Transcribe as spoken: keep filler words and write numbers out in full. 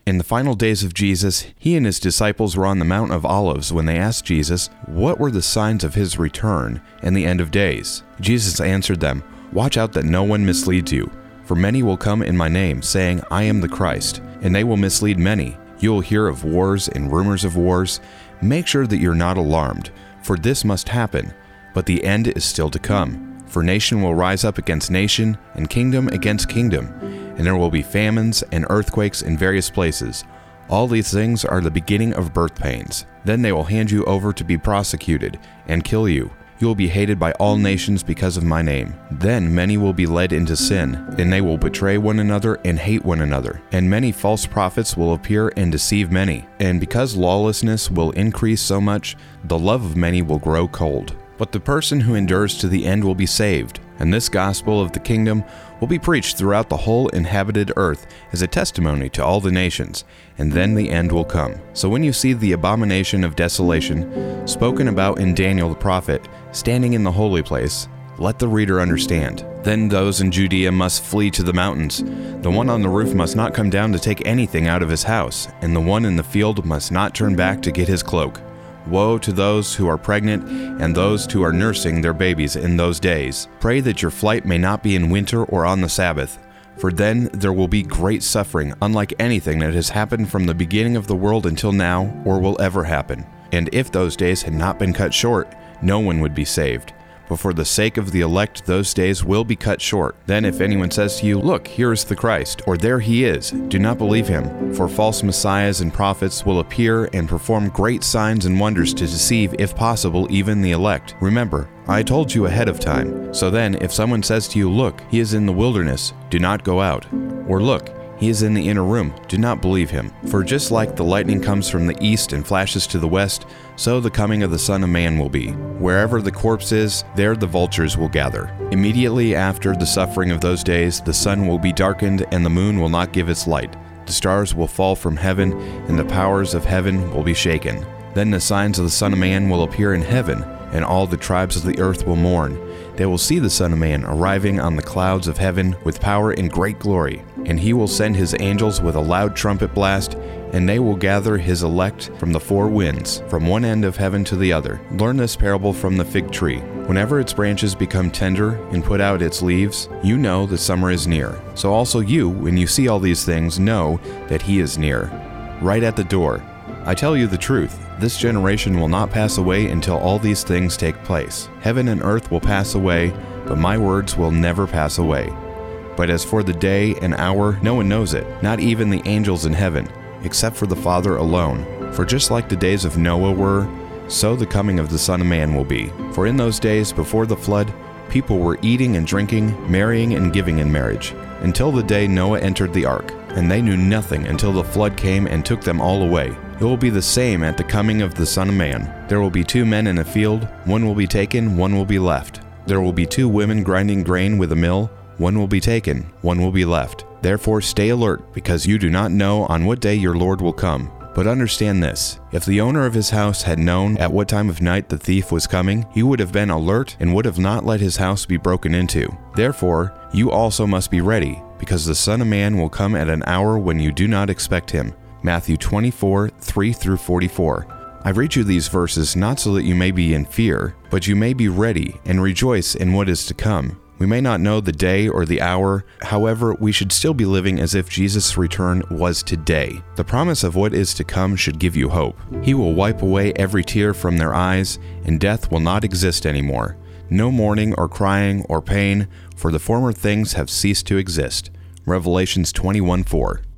In the final days of Jesus, he and his disciples were on the Mount of Olives when they asked Jesus, what were the signs of his return and the end of days? Jesus answered them, watch out that no one misleads you, for many will come in my name, saying, I am the Christ, and they will mislead many. You will hear of wars and rumors of wars. Make sure that you're not alarmed, for this must happen, but the end is still to come. For nation will rise up against nation, and kingdom against kingdom, and there will be famines and earthquakes in various places. All these things are the beginning of birth pains. Then they will hand you over to be prosecuted, and kill you. You will be hated by all nations because of my name. Then many will be led into sin, and they will betray one another and hate one another. And many false prophets will appear and deceive many. And because lawlessness will increase so much, the love of many will grow cold. But the person who endures to the end will be saved. And this gospel of the kingdom will be preached throughout the whole inhabited earth as a testimony to all the nations, and then the end will come. So when you see the abomination of desolation, spoken about in Daniel the prophet, standing in the holy place, let the reader understand. Then those in Judea must flee to the mountains. The one on the roof must not come down to take anything out of his house, and the one in the field must not turn back to get his cloak. Woe to those who are pregnant and those who are nursing their babies in those days. Pray that your flight may not be in winter or on the Sabbath, for then there will be great suffering, unlike anything that has happened from the beginning of the world until now or will ever happen. And if those days had not been cut short, no one would be saved. But for the sake of the elect, those days will be cut short. Then if anyone says to you, look, here is the Christ, or there he is, do not believe him. For false messiahs and prophets will appear and perform great signs and wonders to deceive, if possible, even the elect. Remember, I told you ahead of time. So then, if someone says to you, look, he is in the wilderness, do not go out. Or look, he is in the inner room, do not believe him. For just like the lightning comes from the east and flashes to the west, so the coming of the Son of Man will be. Wherever the corpse is, there the vultures will gather. Immediately after the suffering of those days, the sun will be darkened and the moon will not give its light. The stars will fall from heaven and the powers of heaven will be shaken. Then the signs of the Son of Man will appear in heaven, and all the tribes of the earth will mourn. They will see the Son of Man arriving on the clouds of heaven with power and great glory. And he will send his angels with a loud trumpet blast, and they will gather his elect from the four winds, from one end of heaven to the other. Learn this parable from the fig tree. Whenever its branches become tender and put out its leaves, you know that summer is near. So also you, when you see all these things, know that he is near, right at the door. I tell you the truth, this generation will not pass away until all these things take place. Heaven and earth will pass away, but my words will never pass away. But as for the day and hour, no one knows it, not even the angels in heaven, except for the Father alone. For just like the days of Noah were, so the coming of the Son of Man will be. For in those days before the flood, people were eating and drinking, marrying and giving in marriage, until the day Noah entered the ark. And they knew nothing until the flood came and took them all away. It will be the same at the coming of the Son of Man. There will be two men in a field, one will be taken, one will be left. There will be two women grinding grain with a mill, one will be taken, one will be left. Therefore stay alert, because you do not know on what day your Lord will come. But understand this, if the owner of his house had known at what time of night the thief was coming, he would have been alert and would have not let his house be broken into. Therefore, you also must be ready, because the Son of Man will come at an hour when you do not expect him. Matthew twenty-four, three through forty-four. I read you these verses not so that you may be in fear, but you may be ready and rejoice in what is to come. We may not know the day or the hour, however, we should still be living as if Jesus' return was today. The promise of what is to come should give you hope. He will wipe away every tear from their eyes, and death will not exist anymore. No mourning or crying or pain, for the former things have ceased to exist. Revelations twenty-one four.